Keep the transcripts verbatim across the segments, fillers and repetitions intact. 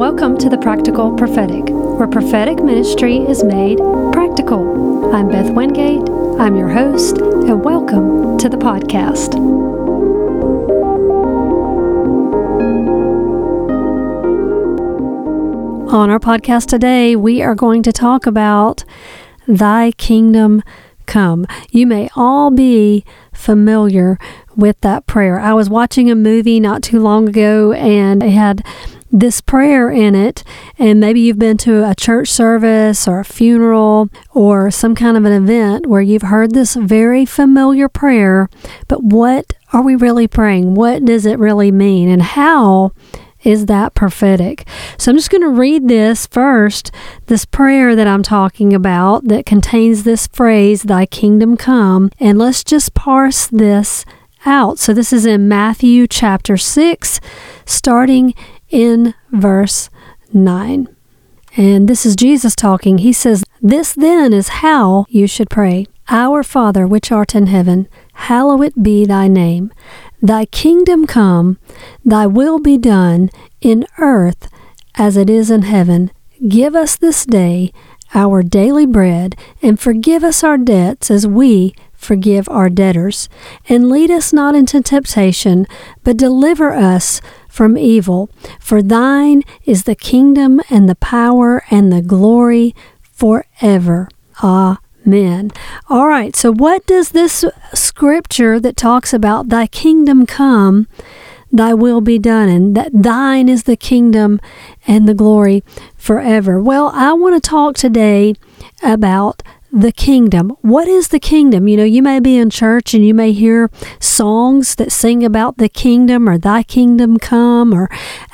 Welcome to the Practical Prophetic, where prophetic ministry is made practical. I'm Beth Wingate, I'm your host, and welcome to the podcast. On our podcast today, we are going to talk about Thy Kingdom Come. You may all be familiar with that prayer. I was watching a movie not too long ago, and it had this prayer in it, and maybe you've been to a church service or a funeral or some kind of an event where you've heard this very familiar prayer, but what are we really praying? What does it really mean? And how is that prophetic? So I'm just going to read this first, this prayer that I'm talking about that contains this phrase, Thy Kingdom Come, and let's just parse this out. So this is in Matthew chapter six, starting in verse nine. And this is Jesus talking. He says, "This then is how you should pray. Our Father which art in heaven, hallowed be thy name. Thy kingdom come, thy will be done in earth as it is in heaven. Give us this day our daily bread, and forgive us our debts as we forgive our debtors. And lead us not into temptation, but deliver us from evil. For thine is the kingdom and the power and the glory forever. Amen." All right, so what does this scripture that talks about thy kingdom come, thy will be done, and that thine is the kingdom and the glory forever? Well, I want to talk today about the kingdom. What is the kingdom? You know, you may be in church and you may hear songs that sing about the kingdom or thy kingdom come or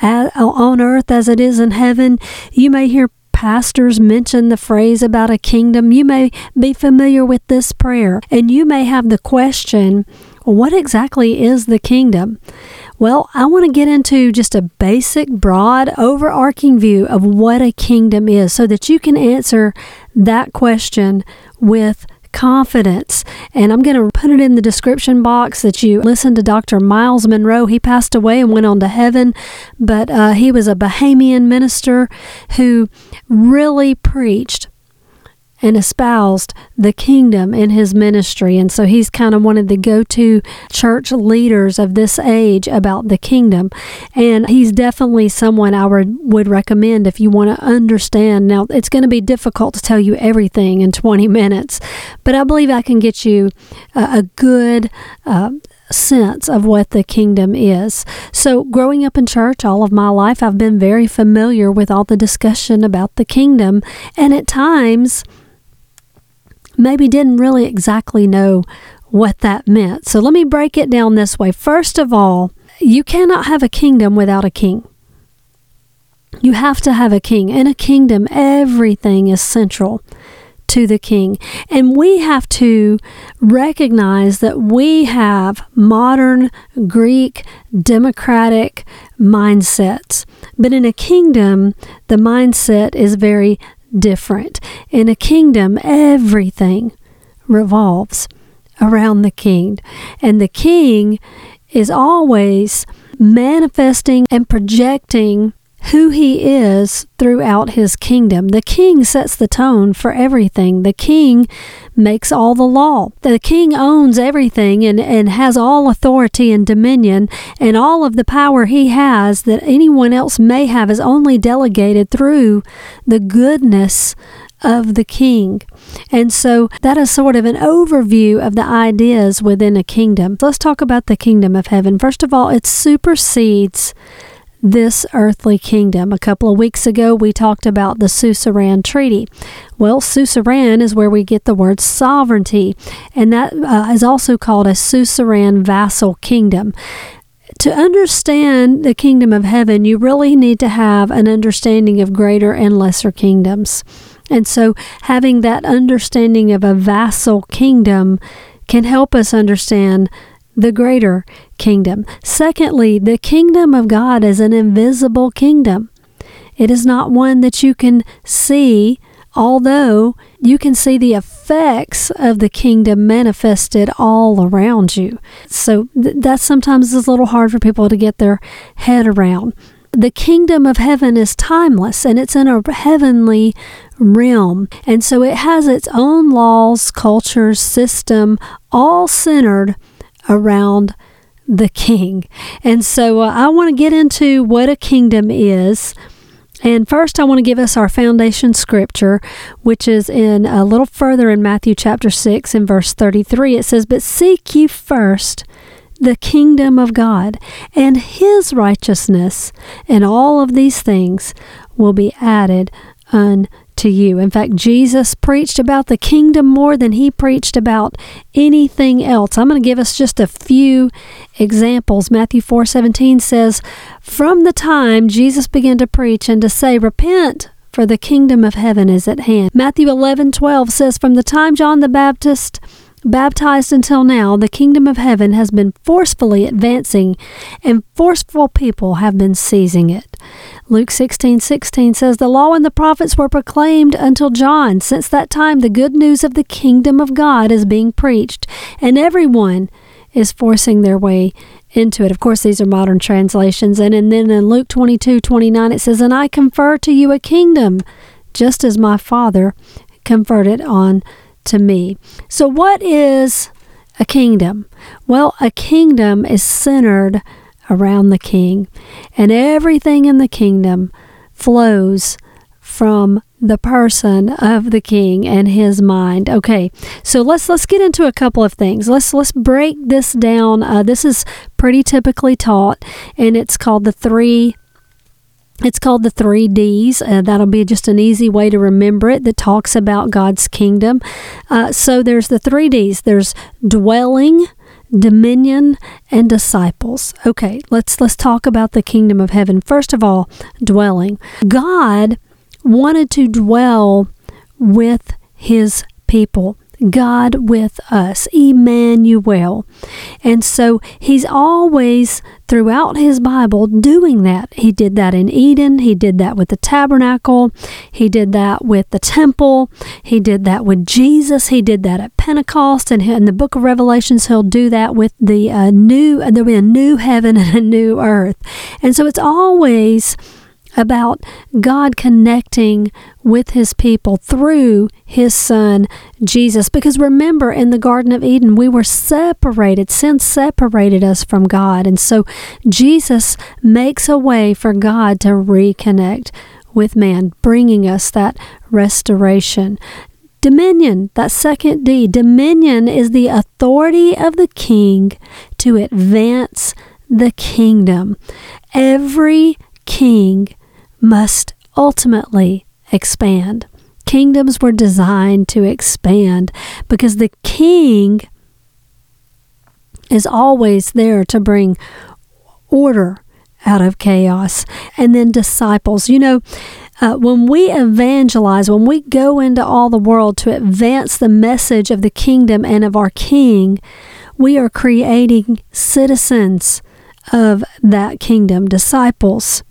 on earth as it is in heaven. You may hear pastors mention the phrase about a kingdom. You may be familiar with this prayer, and you may have the question, what exactly is the kingdom? Well, I want to get into just a basic, broad, overarching view of what a kingdom is so that you can answer that question with confidence. And I'm going to put it in the description box that you listen to Doctor Myles Munroe. He passed away and went on to heaven, but uh, he was a Bahamian minister who really preached and espoused the kingdom in his ministry. And so he's kind of one of the go-to church leaders of this age about the kingdom. And he's definitely someone I would, would recommend if you want to understand. Now, it's going to be difficult to tell you everything in twenty minutes, but I believe I can get you a, a good uh, sense of what the kingdom is. So growing up in church all of my life, I've been very familiar with all the discussion about the kingdom, and at times maybe didn't really exactly know what that meant. So let me break it down this way. First of all, you cannot have a kingdom without a king. You have to have a king. In a kingdom, everything is central to the king. And we have to recognize that we have modern Greek democratic mindsets. But in a kingdom, the mindset is very different. In a kingdom, everything revolves around the king. And the king is always manifesting and projecting who he is throughout his kingdom. The king sets the tone for everything. The king makes all the law. The king owns everything and, and has all authority and dominion, and all of the power he has that anyone else may have is only delegated through the goodness of the king. And so that is sort of an overview of the ideas within a kingdom. Let's talk about the kingdom of heaven. First of all, it supersedes this earthly kingdom. A couple of weeks ago, we talked about the Suzerain Treaty. Well, Suzerain is where we get the word sovereignty, and that uh, is also called a Suzerain vassal kingdom. To understand the kingdom of heaven, you really need to have an understanding of greater and lesser kingdoms. And so having that understanding of a vassal kingdom can help us understand the greater kingdom. Secondly, the kingdom of God is an invisible kingdom. It is not one that you can see, although you can see the effects of the kingdom manifested all around you. So th- that sometimes is a little hard for people to get their head around. The kingdom of heaven is timeless, and it's in a heavenly realm. And so it has its own laws, cultures, system, all centered around the king. And so uh, I want to get into what a kingdom is. And first, I want to give us our foundation scripture, which is in a little further in Matthew chapter six in verse thirty-three. It says, "But seek ye first the kingdom of God and his righteousness, and all of these things will be added unto you." In fact, Jesus preached about the kingdom more than he preached about anything else. I'm going to give us just a few examples. Matthew four seventeen says, "From the time Jesus began to preach and to say, repent, for the kingdom of heaven is at hand." Matthew eleven twelve says, "From the time John the Baptist baptized until now, the kingdom of heaven has been forcefully advancing, and forceful people have been seizing it." Luke sixteen sixteen says, "The law and the prophets were proclaimed until John. Since that time, the good news of the kingdom of God is being preached, and everyone is forcing their way into it." Of course, these are modern translations. And, and then in Luke twenty-two twenty-nine, it says, "And I confer to you a kingdom, just as my Father conferred it on to me." So what is a kingdom? Well, a kingdom is centered around the king, and everything in the kingdom flows from the person of the king and his mind. Okay, so let's let's get into a couple of things. Let's let's break this down. Uh, this is pretty typically taught, and it's called the three It's called the three D's. Uh, that'll be just an easy way to remember it that talks about God's kingdom. Uh, so there's the three D's. There's dwelling, dominion, and disciples. Okay, let's let's talk about the kingdom of heaven. First of all, dwelling. God wanted to dwell with his people. God with us, Emmanuel. And so he's always, throughout his Bible, doing that. He did that in Eden. He did that with the tabernacle. He did that with the temple. He did that with Jesus. He did that at Pentecost. And in the book of Revelations, he'll do that with the uh, new, there'll be a new heaven and a new earth. And so it's always about God connecting with his people through his son, Jesus. Because remember, in the Garden of Eden, we were separated. Sin separated us from God. And so Jesus makes a way for God to reconnect with man, bringing us that restoration. Dominion, that second D. Dominion is the authority of the king to advance the kingdom. Every king must ultimately expand. Kingdoms were designed to expand because the king is always there to bring order out of chaos. And then disciples. You know, uh, when we evangelize, when we go into all the world to advance the message of the kingdom and of our king, we are creating citizens of that kingdom, disciples.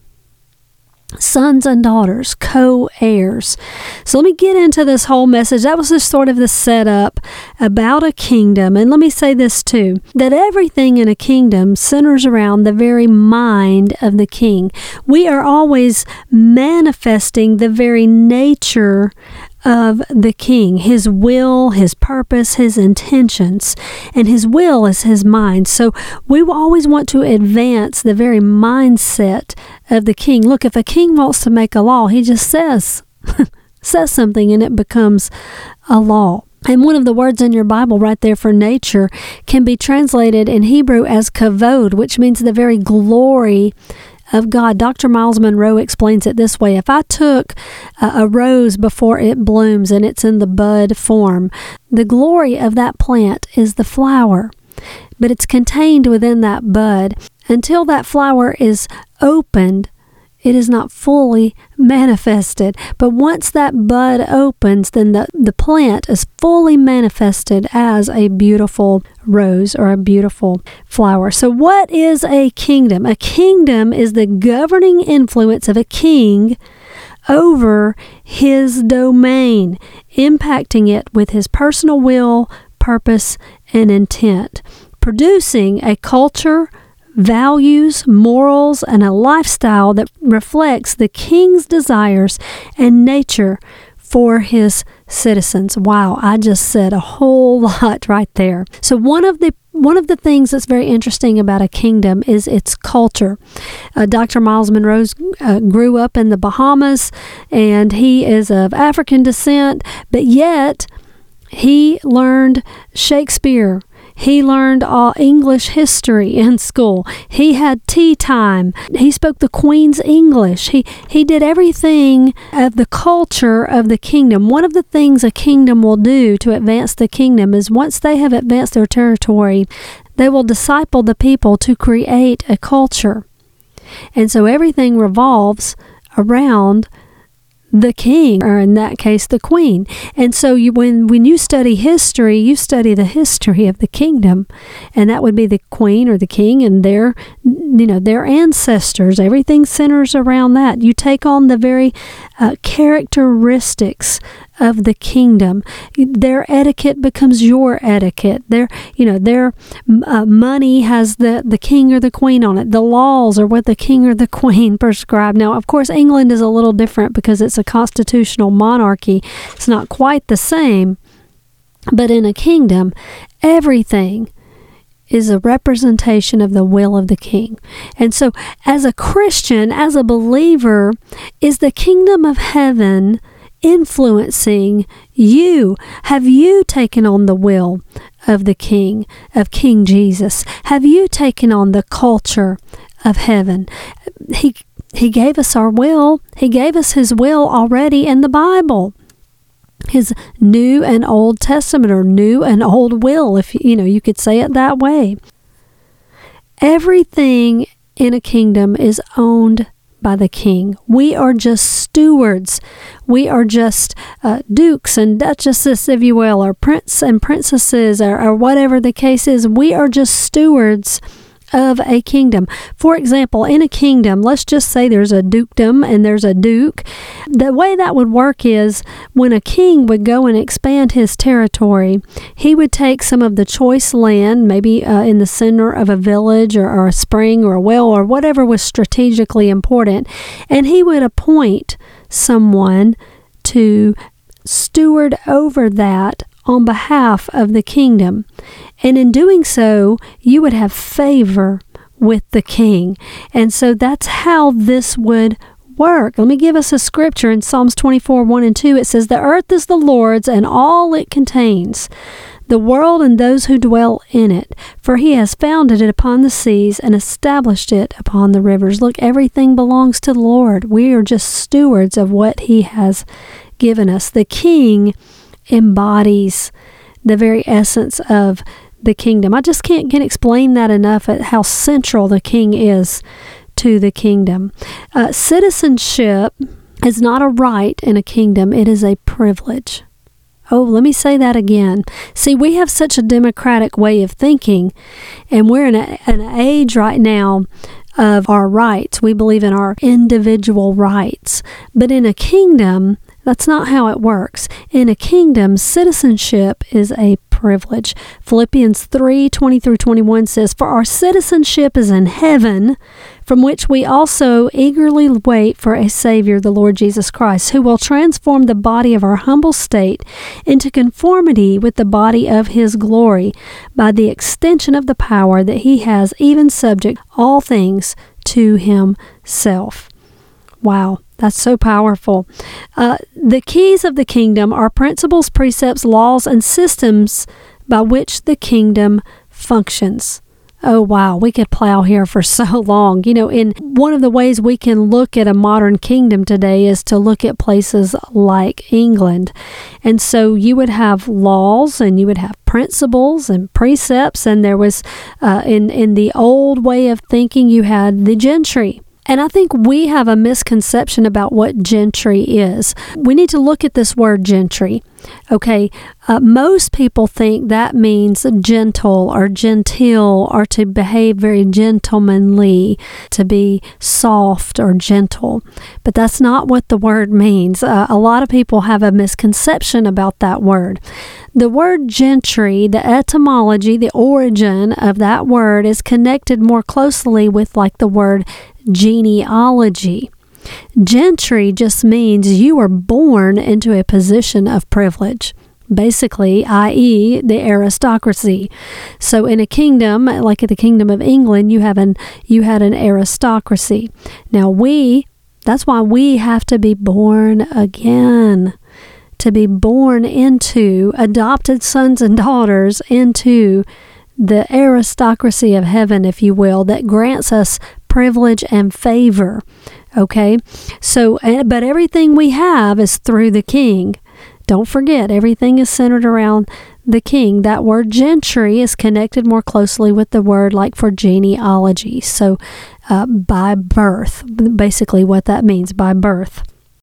Sons and daughters, co-heirs. So let me get into this whole message. That was just sort of the setup about a kingdom. And let me say this too, that everything in a kingdom centers around the very mind of the king. We are always manifesting the very nature of the king, his will, his purpose, his intentions, and his will is his mind. So we will always want to advance the very mindset of the king. Look, if a king wants to make a law, he just says, says something and it becomes a law. And one of the words in your Bible right there for nature can be translated in Hebrew as kavod, which means the very glory of God. Doctor Miles Monroe explains it this way. If I took a, a rose before it blooms and it's in the bud form, the glory of that plant is the flower, but it's contained within that bud. Until that flower is opened, it is not fully manifested. But once that bud opens, then the, the plant is fully manifested as a beautiful rose or a beautiful flower. So what is a kingdom? A kingdom is the governing influence of a king over his domain, impacting it with his personal will, purpose, and intent, producing a culture, values, morals, and a lifestyle that reflects the king's desires and nature for his citizens. Wow, I just said a whole lot right there. So one of the one of the things that's very interesting about a kingdom is its culture. Uh, Doctor Miles Monroe uh, grew up in the Bahamas, and he is of African descent, but yet he learned Shakespeare. He learned all English history in school. He had tea time. He spoke the Queen's English. He he did everything of the culture of the kingdom. One of the things a kingdom will do to advance the kingdom is once they have advanced their territory, they will disciple the people to create a culture. And so everything revolves around the king, or in that case, the queen. And so you, when, when you study history, you study the history of the kingdom, and that would be the queen or the king and their, you know, their ancestors. Everything centers around that. You take on the very uh, characteristics of the kingdom. Their etiquette becomes your etiquette. Their, you know, their uh, money has the, the king or the queen on it. The laws are what the king or the queen prescribe. Now, of course, England is a little different because it's a constitutional monarchy. It's not quite the same. But in a kingdom, everything is a representation of the will of the king. And so, as a Christian, as a believer, is the kingdom of heaven influencing you? Have you taken on the will of the King, of King Jesus? Have you taken on the culture of heaven? He He gave us our will. He gave us His will already in the Bible. His New and Old Testament, or New and Old Will, if you know, you could say it that way. Everything in a kingdom is owned by the king. We are just stewards. We are just uh, dukes and duchesses, if you will, or prince and princesses, or, or whatever the case is. We are just stewards of a kingdom. For example, in a kingdom, let's just say there's a dukedom and there's a duke. The way that would work is when a king would go and expand his territory, he would take some of the choice land, maybe uh, in the center of a village or, or a spring or a well or whatever was strategically important, and he would appoint someone to steward over that on behalf of the kingdom. And in doing so, you would have favor with the king. And so that's how this would work. Let me give us a scripture in Psalms twenty-four, one and two. It says, "The earth is the Lord's and all it contains, the world and those who dwell in it. For he has founded it upon the seas and established it upon the rivers." Look, everything belongs to the Lord. We are just stewards of what he has given us. The king embodies the very essence of the kingdom. I just can't get explain that enough at how central the king is to the kingdom. Uh, citizenship is not a right in a kingdom. It is a privilege. Oh, let me say that again. See, we have such a democratic way of thinking, and we're in a, an age right now of our rights. We believe in our individual rights. But in a kingdom, that's not how it works. In a kingdom, citizenship is a privilege. Philippians three, twenty through twenty-one says, "For our citizenship is in heaven, from which we also eagerly wait for a Savior, the Lord Jesus Christ, who will transform the body of our humble state into conformity with the body of his glory, by the extension of the power that he has, even subject all things to himself." Wow. That's so powerful. Uh, the keys of the kingdom are principles, precepts, laws, and systems by which the kingdom functions. Oh, wow. We could plow here for so long. You know, in one of the ways we can look at a modern kingdom today is to look at places like England. And so you would have laws and you would have principles and precepts. And there was, uh, in, in the old way of thinking, you had the gentry. And I think we have a misconception about what gentry is. We need to look at this word gentry. Okay, uh, most people think that means gentle or genteel, or to behave very gentlemanly, to be soft or gentle. But that's not what the word means. Uh, a lot of people have a misconception about that word. The word gentry, the etymology, the origin of that word is connected more closely with like the word genealogy. Gentry just means you were born into a position of privilege, basically, that is the aristocracy. So in a kingdom, like the Kingdom of England, you have an you had an aristocracy. Now we, that's why we have to be born again, to be born into, adopted sons and daughters into the aristocracy of heaven, if you will, that grants us privilege and favor. Okay, so, but everything we have is through the King. Don't forget, everything is centered around the King. That word gentry is connected more closely with the word like for genealogy. So, uh, by birth, basically what that means, by birth.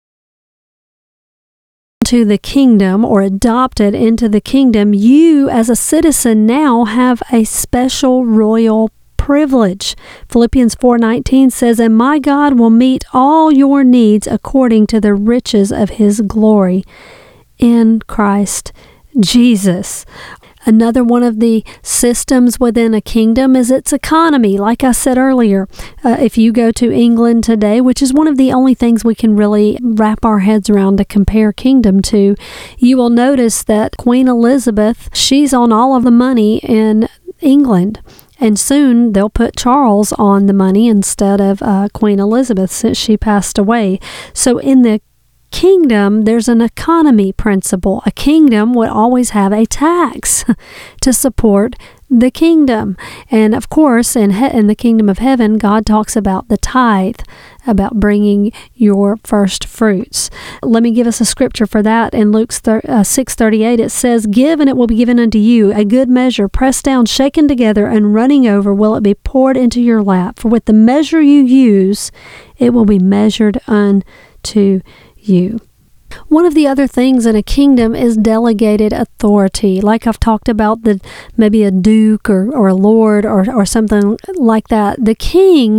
To the kingdom, or adopted into the kingdom, you as a citizen now have a special royal privilege. Philippians four nineteen says, "And my God will meet all your needs according to the riches of his glory in Christ Jesus." Another one of the systems within a kingdom is its economy. Like I said earlier, uh, if you go to England today, which is one of the only things we can really wrap our heads around to compare kingdom to, you will notice that Queen Elizabeth, she's on all of the money in England. And soon they'll put Charles on the money instead of uh, Queen Elizabeth, since she passed away. So in the kingdom, there's an economy principle. A kingdom would always have a tax to support the kingdom. And of course, in, he- in the kingdom of heaven, God talks about the tithe, about bringing your first fruits. Let me give us a scripture for that. In Luke six thirty-eight, it says, "Give, and it will be given unto you, a good measure, pressed down, shaken together, and running over, will it be poured into your lap. For with the measure you use, it will be measured unto you." One of the other things in a kingdom is delegated authority. Like I've talked about, the maybe a duke or, or a lord or, or something like that. The king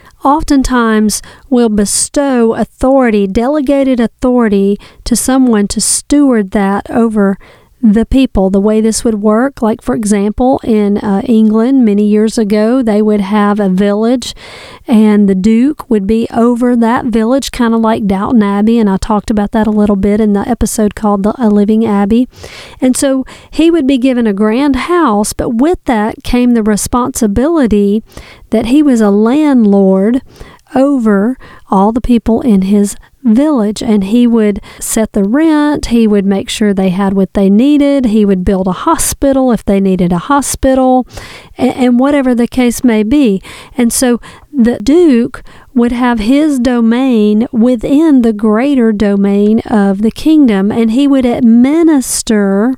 oftentimes will bestow authority, delegated authority, to someone to steward that over the people. The way this would work, like for example, in uh, England many years ago, they would have a village, and the duke would be over that village, kind of like Downton Abbey, and I talked about that a little bit in the episode called the A Living Abbey. And so he would be given a grand house, but with that came the responsibility that he was a landlord over all the people in his village, and he would set the rent, he would make sure they had what they needed, he would build a hospital if they needed a hospital, and, and whatever the case may be. And so the duke would have his domain within the greater domain of the kingdom, and he would administer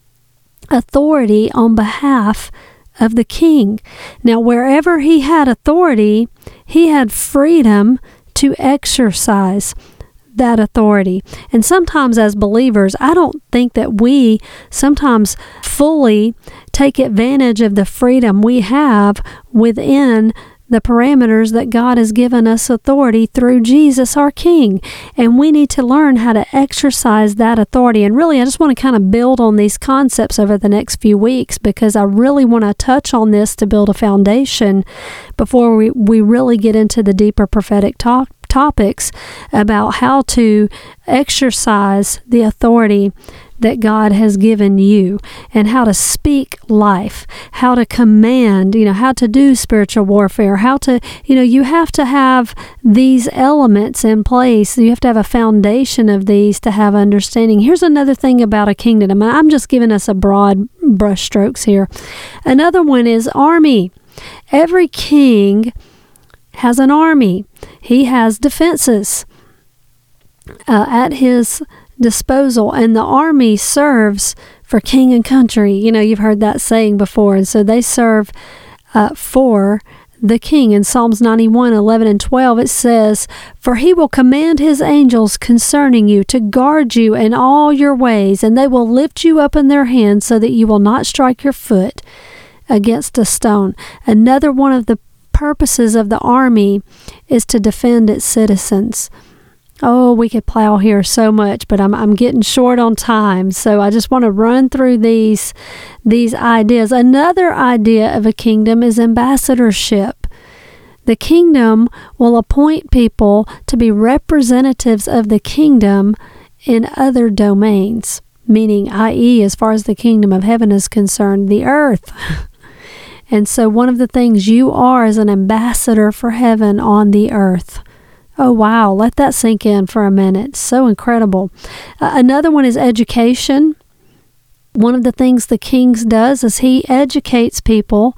authority on behalf of the king. Now, wherever he had authority, he had freedom to exercise that authority. And sometimes as believers, I don't think that we sometimes fully take advantage of the freedom we have within the parameters that God has given us authority through Jesus, our King. And we need to learn how to exercise that authority. And really, I just want to kind of build on these concepts over the next few weeks, because I really want to touch on this to build a foundation before we, we really get into the deeper prophetic talk topics about how to exercise the authority that God has given you, and how to speak life, how to command, you know, how to do spiritual warfare, how to, you know, you have to have these elements in place. You have to have a foundation of these to have understanding. Here's another thing about a kingdom. I'm just giving us a broad brush strokes here. Another one is army. Every king has an army. He has defenses uh, at his disposal, and the army serves for king and country. You know, you've heard that saying before, and so they serve uh, for the king. In Psalms ninety-one, eleven and twelve, it says, "For he will command his angels concerning you to guard you in all your ways, and they will lift you up in their hands so that you will not strike your foot against a stone." Another one of the purposes of the army is to defend its citizens. Oh, we could plow here so much, but I'm I'm getting short on time, so I just want to run through these these ideas. Another idea of a kingdom is ambassadorship. The kingdom will appoint people to be representatives of the kingdom in other domains, meaning, that is, as far as the kingdom of heaven is concerned, the earth. And so one of the things you are is an ambassador for heaven on the earth. Oh, wow. Let that sink in for a minute. So incredible. Uh, another one is education. One of the things the king does is he educates people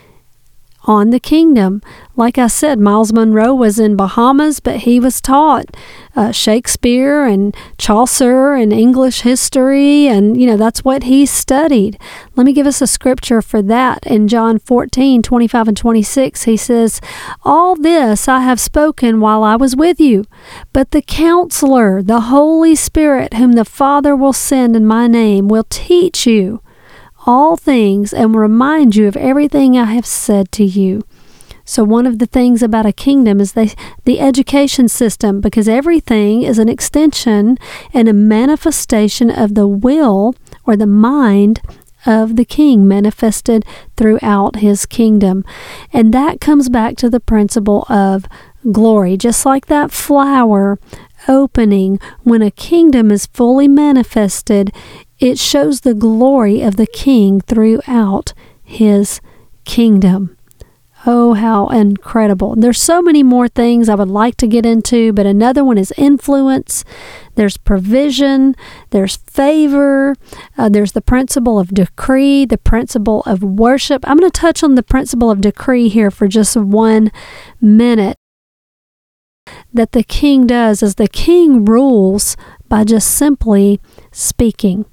on the kingdom. Like I said, Miles Monroe was in Bahamas, but he was taught uh, Shakespeare and Chaucer and English history, and you know that's what he studied. Let me give us a scripture for that. In John fourteen, twenty-five and twenty-six, he says, "All this I have spoken while I was with you, but the Counselor, the Holy Spirit, whom the Father will send in my name, will teach you all things and remind you of everything I have said to you." So one of the things about a kingdom is they, the education system, because everything is an extension and a manifestation of the will or the mind of the king manifested throughout his kingdom. And that comes back to the principle of glory. Just like that flower opening, when a kingdom is fully manifested, it shows the glory of the king throughout his kingdom. Oh, how incredible. There's so many more things I would like to get into, but another one is influence. There's provision. There's favor. Uh, there's the principle of decree, the principle of worship. I'm going to touch on the principle of decree here for just one minute. That the king does is the king rules by just simply speaking.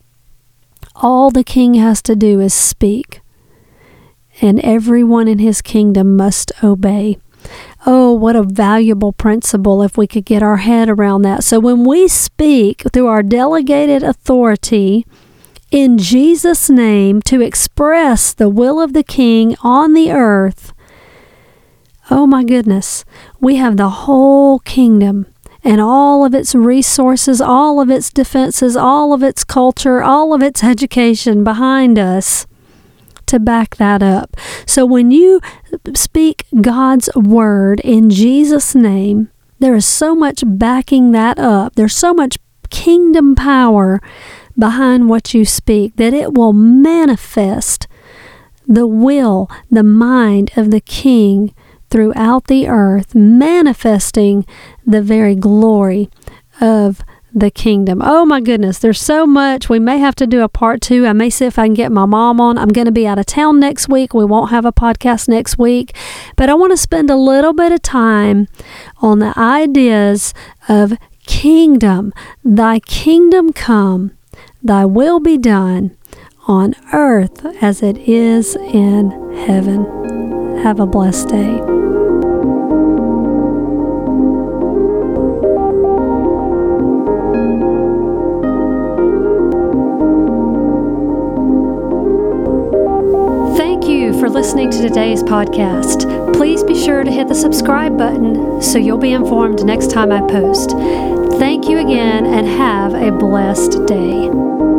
All the king has to do is speak, and everyone in his kingdom must obey. Oh, what a valuable principle if we could get our head around that. So when we speak through our delegated authority in Jesus' name to express the will of the king on the earth, oh my goodness, we have the whole kingdom and all of its resources, all of its defenses, all of its culture, all of its education behind us to back that up. So when you speak God's word in Jesus' name, there is so much backing that up. There's so much kingdom power behind what you speak that it will manifest the will, the mind of the king throughout the earth, manifesting the very glory of the kingdom. Oh my goodness, there's so much. We may have to do a part two. I may see if I can get my mom on. I'm going to be out of town next week. We won't have a podcast next week. But I want to spend a little bit of time on the ideas of kingdom. Thy kingdom come, thy will be done on earth as it is in heaven. Have a blessed day. For listening to today's podcast. Please be sure to hit the subscribe button so you'll be informed next time I post. Thank you again and have a blessed day.